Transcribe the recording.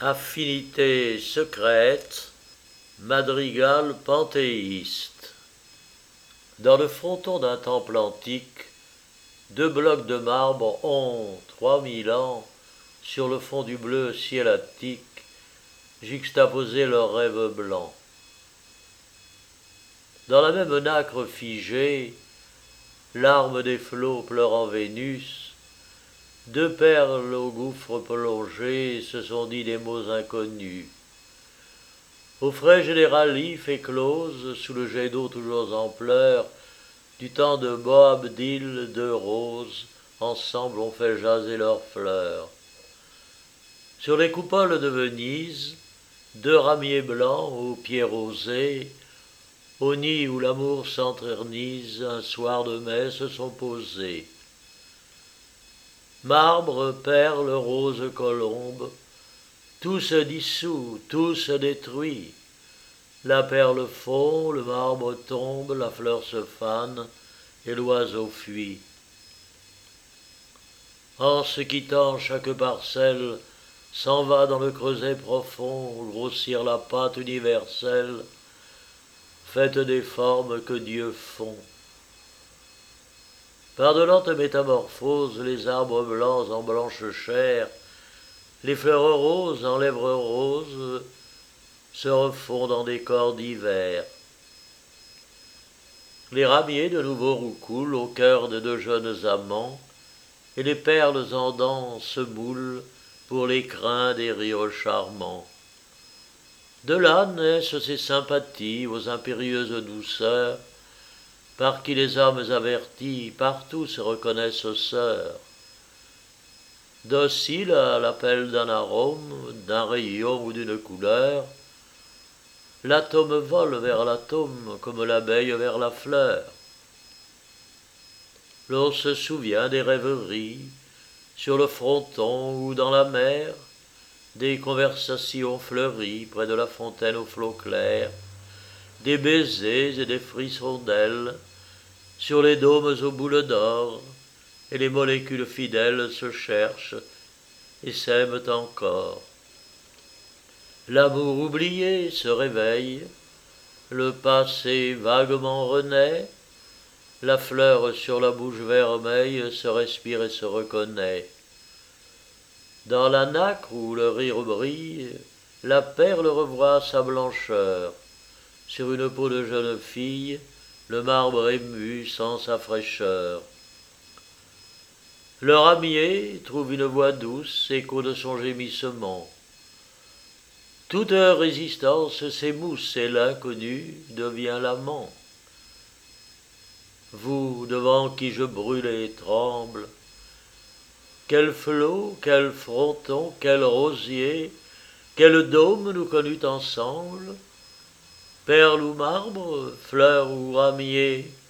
Affinité secrète, madrigal panthéiste. Dans le fronton d'un temple antique, deux blocs de marbre ont, 3000 ans, sur le fond du bleu ciel attique, juxtaposé leurs rêves blancs. Dans la même nacre figée, larmes des flots pleurant Vénus, deux perles au gouffre plongées se sont dit des mots inconnus. Au frais généralif éclose, sous le jet d'eau toujours en pleurs, du temps de Boab, d'îles, de roses, ensemble ont fait jaser leurs fleurs. Sur les coupoles de Venise, deux ramiers blancs aux pieds rosés, au nid où l'amour s'enternise, un soir de mai se sont posés. Marbre, perles, roses, colombes, tout se dissout, tout se détruit. La perle fond, le marbre tombe, la fleur se fane et l'oiseau fuit. En se quittant, chaque parcelle s'en va dans le creuset profond, grossir la pâte universelle, faite des formes que Dieu fond. Par de lentes métamorphoses, les arbres blancs en blanche chair, les fleurs roses en lèvres roses, se refont dans des corps d'hiver. Les ramiers de nouveau roucoulent au cœur de deux jeunes amants, et les perles en dents se moulent pour l'écrin des rires charmants. De là naissent ces sympathies aux impérieuses douceurs, par qui les âmes averties partout se reconnaissent sœurs. Docile à l'appel d'un arôme, d'un rayon ou d'une couleur, l'atome vole vers l'atome comme l'abeille vers la fleur. L'on se souvient des rêveries, sur le fronton ou dans la mer, des conversations fleuries près de la fontaine aux flots clairs, des baisers et des frissons d'ailes, sur les dômes aux boules d'or, et les molécules fidèles se cherchent et s'aiment encore. L'amour oublié se réveille, le passé vaguement renaît, la fleur sur la bouche vermeille se respire et se reconnaît. Dans la nacre où le rire brille, la perle revoit sa blancheur. Sur une peau de jeune fille, le marbre ému sent sa fraîcheur. Le ramier trouve une voix douce, écho de son gémissement. Toute résistance s'émousse et l'inconnu devient l'amant. Vous, devant qui je brûle et tremble, quel flot, quel fronton, quel rosier, quel dôme nous connut ensemble, perle ou marbre, fleur ou ramier,